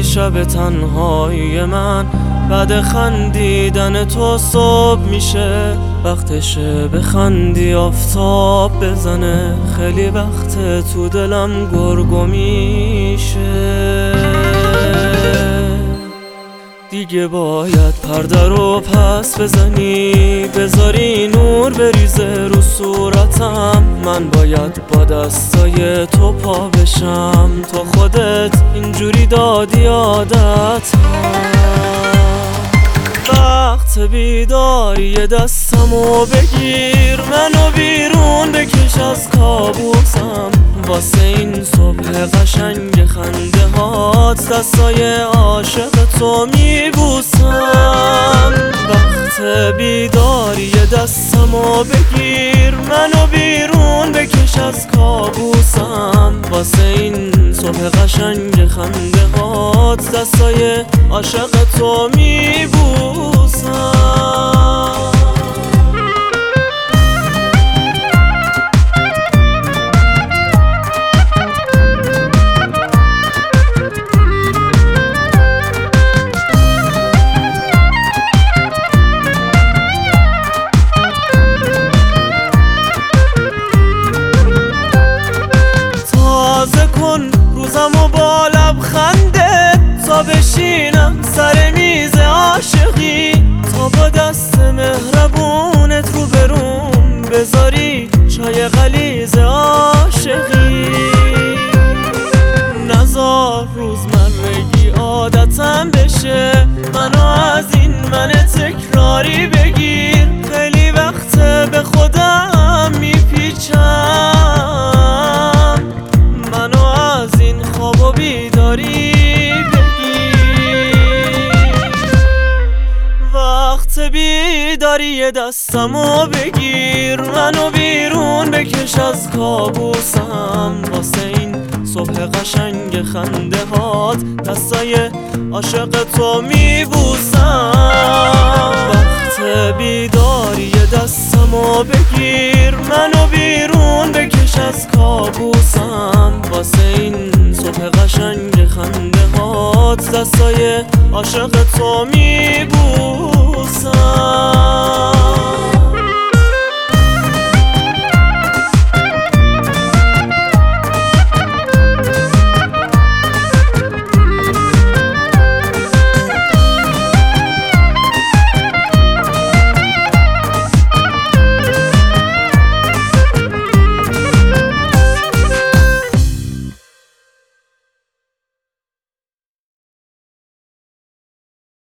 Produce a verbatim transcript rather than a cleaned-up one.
شب تنهایی من بعد خندیدن تو صبح میشه، وقتشه بخندی آفتاب بزنه، خیلی وقت تو دلم گرگو میشه. دیگه باید پرده رو پس بزنی، بذاری نور بریزه رو صورتم، من باید با دستای تو پا بشم، تو خودت اینجوری دادی عادتم. وقت بیداری دستمو بگیر، منو بیرون بکش از کابوسم، واسه این صبح قشنگ خنده هات دستای عاشق تو میبوسم. وقت بیداری دستمو بگیر، منو بیرون بکش از کابوسم، واسه این صبح قشنگ خنده هات دستای عاشق تو میبوسم. روزمو با لبخنده تا بشینم سر میز عاشقی، تا با دست مهربونت رو بروم بذاری چای غلیظ عاشقی. نزار روزمرگی عادتم بشه، منو از این من تکراری بگیر، خیلی وقت به خودم میپیچم، منو از این خواب و بیداری بگیر. وقت بیداری دستمو بگیر، منو بیرون بکش از کابوسم، واسه این صبح قشنگ خنده هات دستای عاشق تو میبوسم. وقت بیداری دستمو بگیر، منو بیرون بکش از کابوسم، واسه این صبح قشنگ خنده هات دستای عاشق تو میبوسم.